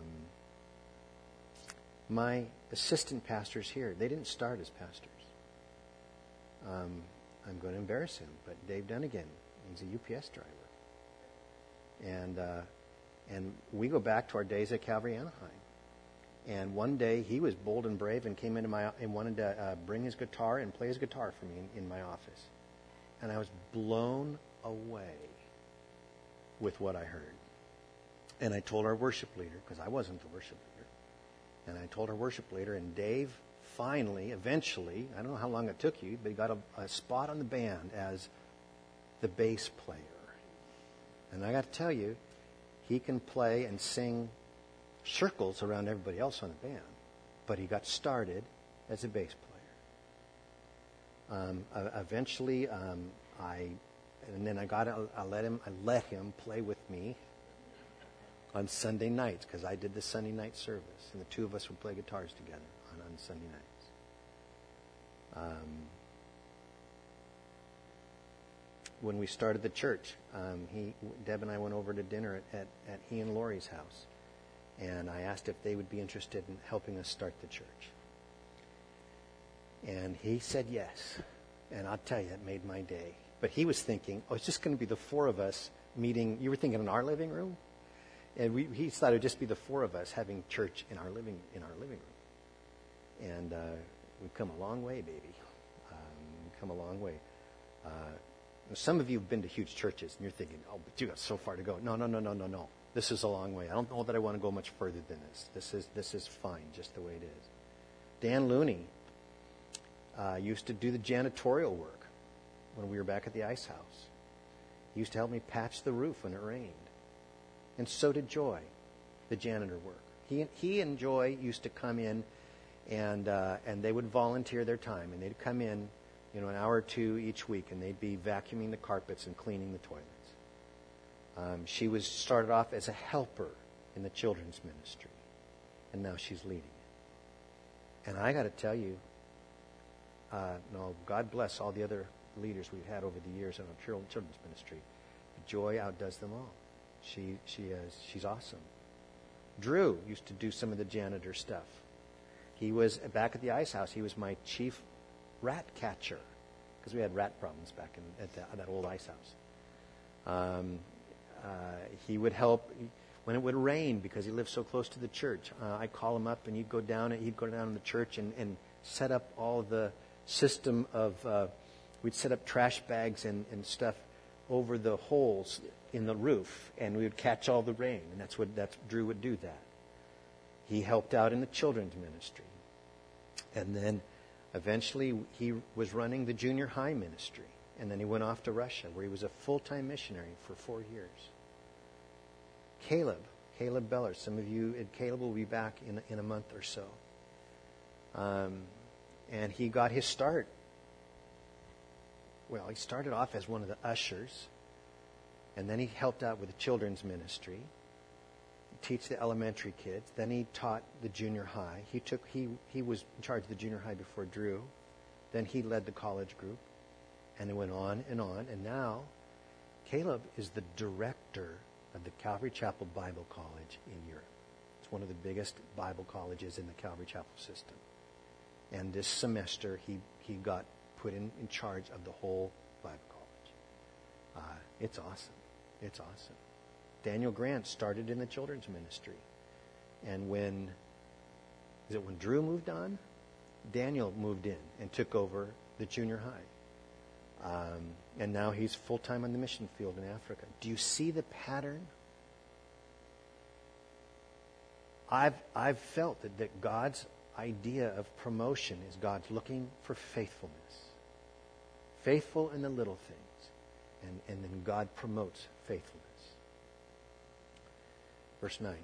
my assistant pastors here, they didn't start as pastors. Um, I'm going to embarrass him, but Dave Dunnigan, he's a U P S driver. And uh, and we go back to our days at Calvary Anaheim. And one day he was bold and brave and came into my and wanted to uh, bring his guitar and play his guitar for me in, in my office. And I was blown away with what I heard. And I told our worship leader, because I wasn't the worship leader, and I told our worship leader, and Dave finally, eventually, I don't know how long it took you, but he got a, a spot on the band as the bass player. And I got to tell you, he can play and sing circles around everybody else on the band, but he got started as a bass player. Um, uh, eventually, um, I, and then I got, I let him, I let him play with me on Sunday nights, because I did the Sunday night service, and the two of us would play guitars together on, on Sunday nights. Um, when we started the church, um, he, Deb and I went over to dinner at, at, at he and Lori's house, and I asked if they would be interested in helping us start the church. And he said yes, and I'll tell you, it made my day. But he was thinking, oh, it's just going to be the four of us meeting. You were thinking in our living room? And we, he thought it would just be the four of us having church in our living in our living room. And uh, we've come a long way, baby. Um, we've come a long way. Uh, some of you have been to huge churches, and you're thinking, oh, but you got so far to go. No, no, no, no, no, no. This is a long way. I don't know that I want to go much further than this. This is this is fine, just the way it is. Dan Looney uh, used to do the janitorial work when we were back at the Ice House. He used to help me patch the roof when it rained. And so did Joy, the janitor work. He he and Joy used to come in, and uh, and they would volunteer their time, and they'd come in, you know, an hour or two each week, and they'd be vacuuming the carpets and cleaning the toilets. Um, she was started off as a helper in the children's ministry, and now she's leading it. And I got to tell you, uh, no, God bless all the other leaders we've had over the years in our children's ministry. Joy outdoes them all. She she is she's awesome. Drew used to do some of the janitor stuff. He was back at the Ice House. He was my chief rat catcher, because we had rat problems back in at, the, at that old Ice House. Um, uh, he would help when it would rain, because he lived so close to the church. Uh, I'd call him up, and he'd go down. He'd go down to the church and, and set up all the system of. Uh, we'd set up trash bags and, and stuff over the holes in the roof, and we would catch all the rain, and that's what that's Drew would do that. He helped out in the children's ministry, and then eventually he was running the junior high ministry, and then he went off to Russia, where he was a full-time missionary for four years. Caleb, Caleb Beller, some of you, Caleb will be back in in a month or so, um, and he got his start. Well, he started off as one of the ushers. And then he helped out with the children's ministry, teach the elementary kids. Then he taught the junior high. He took he he was in charge of the junior high before Drew. Then he led the college group, and it went on and on. And now, Caleb is the director of the Calvary Chapel Bible College in Europe. It's one of the biggest Bible colleges in the Calvary Chapel system. And this semester, he he got put in, in charge of the whole Bible college. Uh, it's awesome. It's awesome. Daniel Grant started in the children's ministry. And when, is it when Drew moved on? Daniel moved in and took over the junior high. Um, and now he's full-time on the mission field in Africa. Do you see the pattern? I've, I've felt that, that God's idea of promotion is God's looking for faithfulness. Faithful in the little things. And, and then God promotes faithfulness. Verse nine.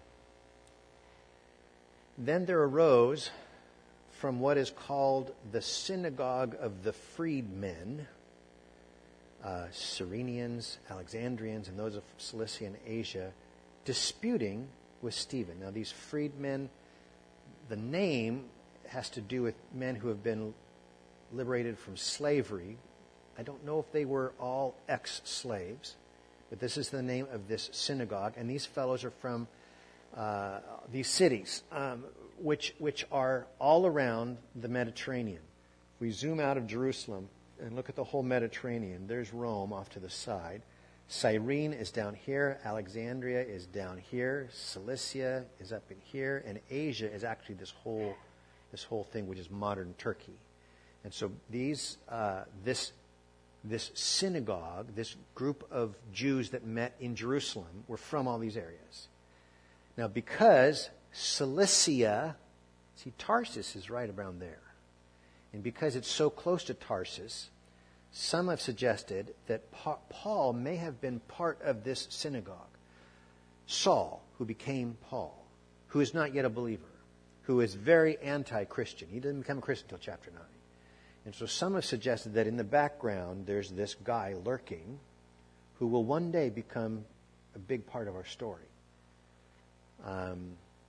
Then there arose from what is called the synagogue of the freedmen, uh, Cyrenians, Alexandrians, and those of Cilicia and Asia, disputing with Stephen. Now these freedmen, the name has to do with men who have been liberated from slavery. I don't know if they were all ex-slaves, but this is the name of this synagogue, and these fellows are from uh, these cities, um, which which are all around the Mediterranean. If we zoom out of Jerusalem and look at the whole Mediterranean, there's Rome off to the side. Cyrene is down here. Alexandria is down here. Cilicia is up in here, and Asia is actually this whole this whole thing, which is modern Turkey. And so these uh, this. This synagogue, this group of Jews that met in Jerusalem, were from all these areas. Now, because Cilicia, see, Tarsus is right around there. And because it's so close to Tarsus, some have suggested that pa- Paul may have been part of this synagogue. Saul, who became Paul, who is not yet a believer, who is very anti-Christian. He didn't become a Christian until chapter nine. And so some have suggested that in the background there's this guy lurking who will one day become a big part of our story. Um,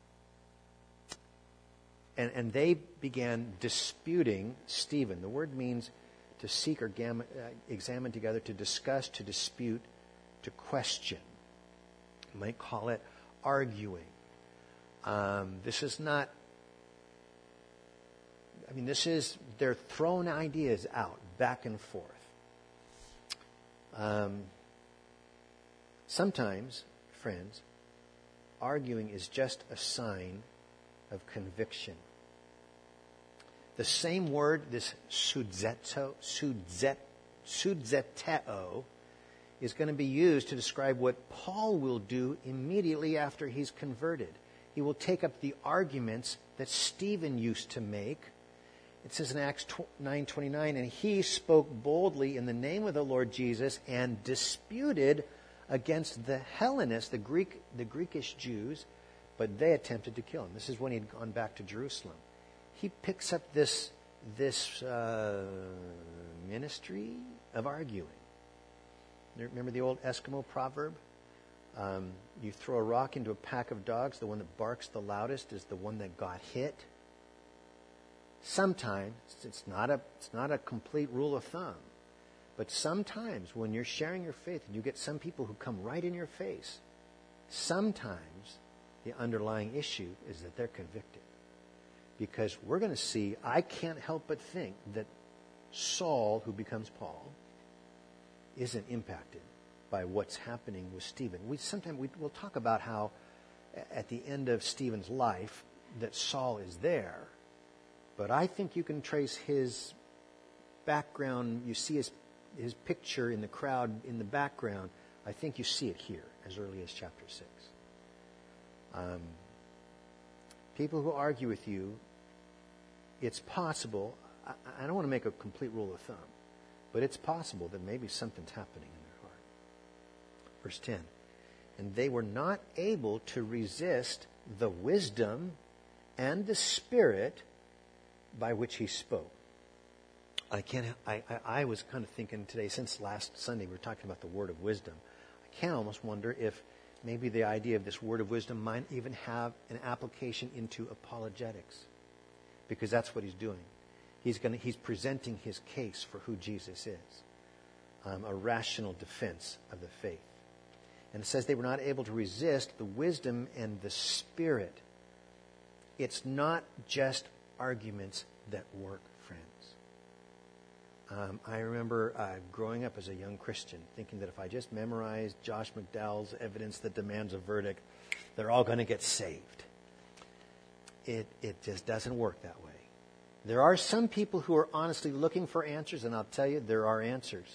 and, and they began disputing Stephen. The word means to seek or gam- uh, examine together, to discuss, to dispute, to question. You might call it arguing. Um, this is not... I mean, this is, they're throwing ideas out, back and forth. Um, sometimes, friends, arguing is just a sign of conviction. The same word, this sudzeto, sudzet, sudzeteo, is going to be used to describe what Paul will do immediately after he's converted. He will take up the arguments that Stephen used to make. It says in Acts nine twenty-nine, and he spoke boldly in the name of the Lord Jesus and disputed against the Hellenists, the Greek, the Greekish Jews, but they attempted to kill him. This is when he'd gone back to Jerusalem. He picks up this this uh, ministry of arguing. Remember the old Eskimo proverb? Um, you throw a rock into a pack of dogs, the one that barks the loudest is the one that got hit. Sometimes, it's not a it's not a complete rule of thumb, but sometimes when you're sharing your faith and you get some people who come right in your face, sometimes the underlying issue is that they're convicted. Because we're going to see, I can't help but think that Saul, who becomes Paul, isn't impacted by what's happening with Stephen. We sometimes we, we'll talk about how at the end of Stephen's life that Saul is there. But I think you can trace his background. You see his his picture in the crowd in the background. I think you see it here as early as chapter six. Um, people who argue with you, it's possible. I, I don't want to make a complete rule of thumb, but it's possible that maybe something's happening in their heart. Verse ten. And they were not able to resist the wisdom and the spirit by which he spoke. I can't. I, I, I was kind of thinking today, since last Sunday we were talking about the word of wisdom. I can almost wonder if maybe the idea of this word of wisdom might even have an application into apologetics, because that's what he's doing. He's going to, he's presenting his case for who Jesus is, um, a rational defense of the faith. And it says they were not able to resist the wisdom and the Spirit. It's not just arguments that work, friends. Um, I remember uh, growing up as a young Christian, thinking that if I just memorized Josh McDowell's Evidence That Demands a Verdict, they're all going to get saved. It it just doesn't work that way. There are some people who are honestly looking for answers, and I'll tell you, there are answers.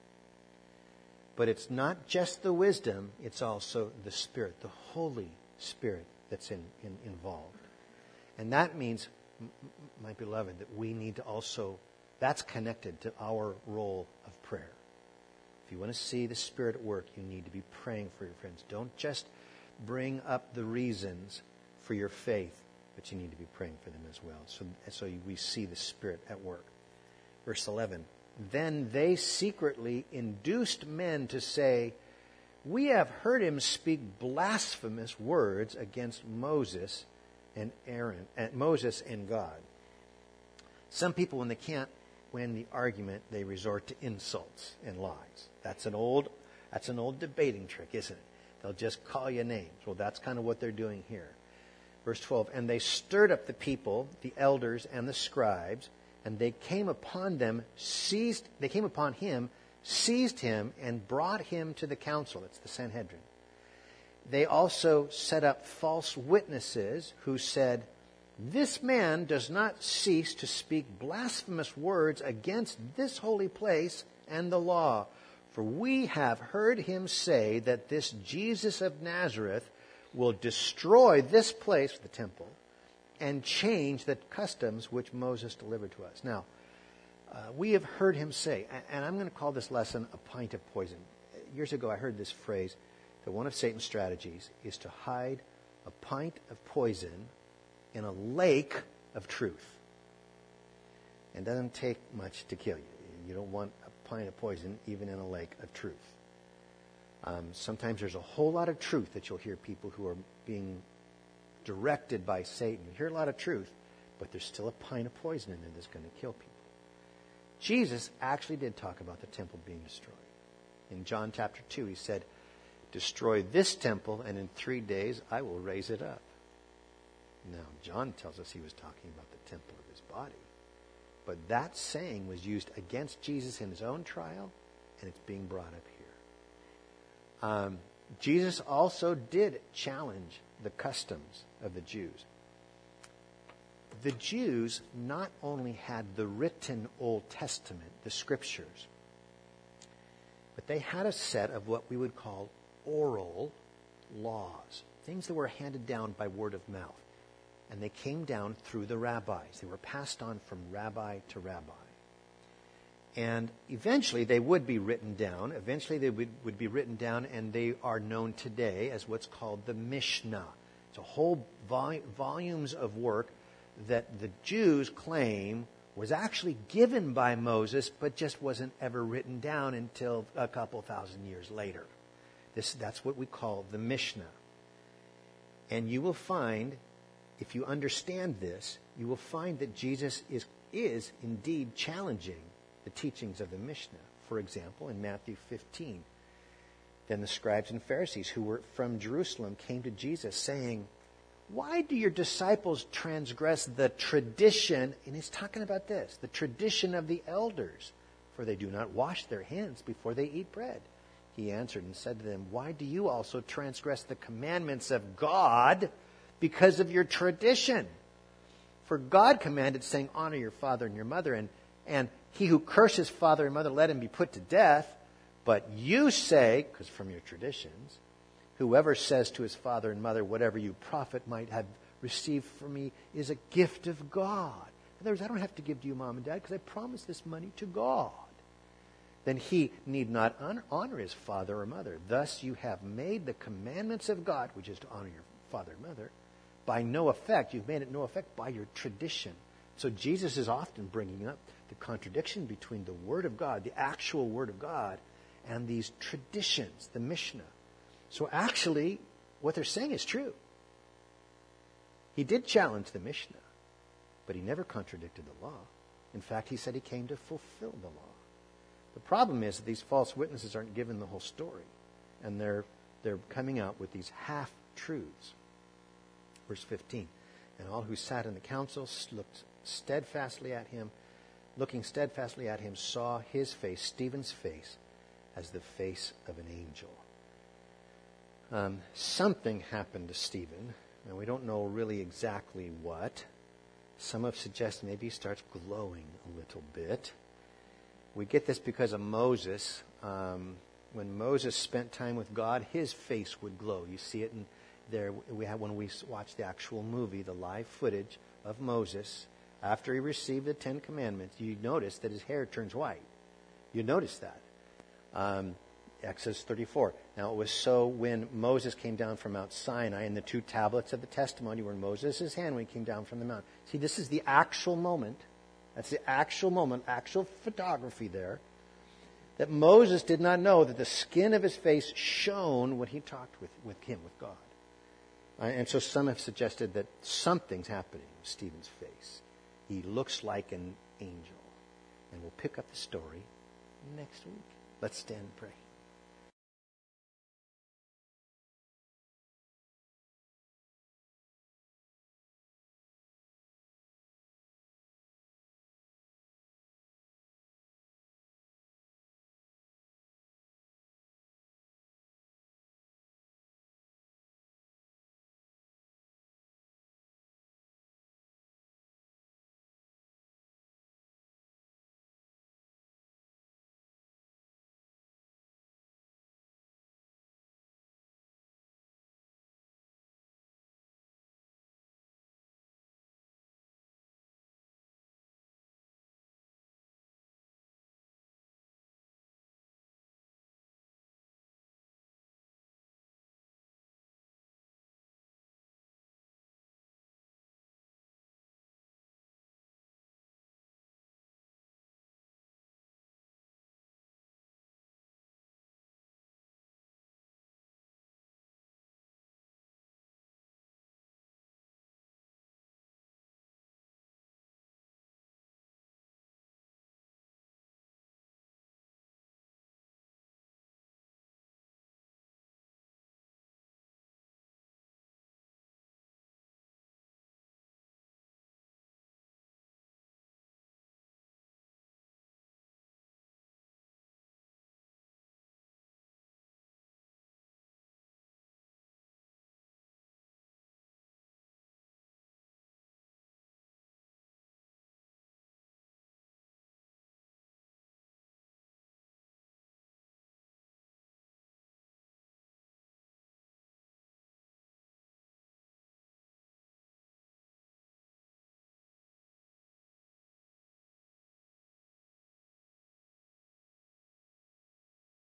But it's not just the wisdom, it's also the Spirit, the Holy Spirit that's in, in, involved. And that means, my beloved, that we need to also, that's connected to our role of prayer. If you want to see the Spirit at work, you need to be praying for your friends. Don't just bring up the reasons for your faith, but you need to be praying for them as well. So, so we see the Spirit at work. Verse eleven. Then they secretly induced men to say, "We have heard him speak blasphemous words against Moses and Aaron, and Moses and God." Some people, when they can't win the argument, they resort to insults and lies. That's an old, that's an old debating trick, isn't it? They'll just call you names. Well, that's kind of what they're doing here. Verse twelve, and they stirred up the people, the elders and the scribes, and they came upon them, seized, they came upon him, seized him, and brought him to the council. It's the Sanhedrin. They also set up false witnesses who said, "This man does not cease to speak blasphemous words against this holy place and the law. For we have heard him say that this Jesus of Nazareth will destroy this place, the temple, and change the customs which Moses delivered to us." Now, uh, we have heard him say, and I'm going to call this lesson a pint of poison. Years ago, I heard this phrase, that one of Satan's strategies is to hide a pint of poison in a lake of truth. And it doesn't take much to kill you. You don't want a pint of poison even in a lake of truth. Um, sometimes there's a whole lot of truth that you'll hear people who are being directed by Satan. You hear a lot of truth, but there's still a pint of poison in there that's going to kill people. Jesus actually did talk about the temple being destroyed. In John chapter two, he said, "Destroy this temple, and in three days I will raise it up." Now, John tells us he was talking about the temple of his body. But that saying was used against Jesus in his own trial, and it's being brought up here. Um, Jesus also did challenge the customs of the Jews. The Jews not only had the written Old Testament, the Scriptures, but they had a set of what we would call oral laws, things that were handed down by word of mouth. And they came down through the rabbis. They were passed on from rabbi to rabbi. And eventually they would be written down. Eventually they would, would be written down, and they are known today as what's called the Mishnah. It's a whole vol- volumes of work that the Jews claim was actually given by Moses, but just wasn't ever written down until a couple thousand years later. This, that's what we call the Mishnah. And you will find, if you understand this, you will find that Jesus is, is indeed challenging the teachings of the Mishnah. For example, in Matthew fifteen, then the scribes and Pharisees who were from Jerusalem came to Jesus saying, "Why do your disciples transgress the tradition?" And he's talking about this, the tradition of the elders, "for they do not wash their hands before they eat bread." He answered and said to them, "Why do you also transgress the commandments of God because of your tradition? For God commanded, saying, 'Honor your father and your mother,' and, and he who curses father and mother, let him be put to death. But you say," because from your traditions, "'Whoever says to his father and mother, whatever you profit might have received from me is a gift of God.'" In other words, I don't have to give to you, mom and dad, because I promised this money to God. "Then he need not honor, honor his father or mother. Thus you have made the commandments of God," which is to honor your father and mother, "by no effect." You've made it no effect by your tradition. So Jesus is often bringing up the contradiction between the Word of God, the actual Word of God, and these traditions, the Mishnah. So actually, what they're saying is true. He did challenge the Mishnah, but he never contradicted the law. In fact, he said he came to fulfill the law. The problem is that these false witnesses aren't given the whole story, and they're they're coming out with these half-truths. Verse fifteen, and all who sat in the council looked steadfastly at him, looking steadfastly at him, saw his face, Stephen's face, as the face of an angel. Um, something happened to Stephen, and we don't know really exactly what. Some have suggested maybe he starts glowing a little bit. We get this because of Moses. Um, when Moses spent time with God, his face would glow. You see it in there. We have when we watch the actual movie, the live footage of Moses after he received the Ten Commandments. You notice that his hair turns white. You notice that. Um, Exodus thirty-four. Now it was so when Moses came down from Mount Sinai and the two tablets of the testimony were in Moses' hand when he came down from the mount. See, this is the actual moment. That's the actual moment, actual photography there. That Moses did not know that the skin of his face shone when he talked with, with him, with God. Uh, and so some have suggested that something's happening with Stephen's face. He looks like an angel. And we'll pick up the story next week. Let's stand and pray.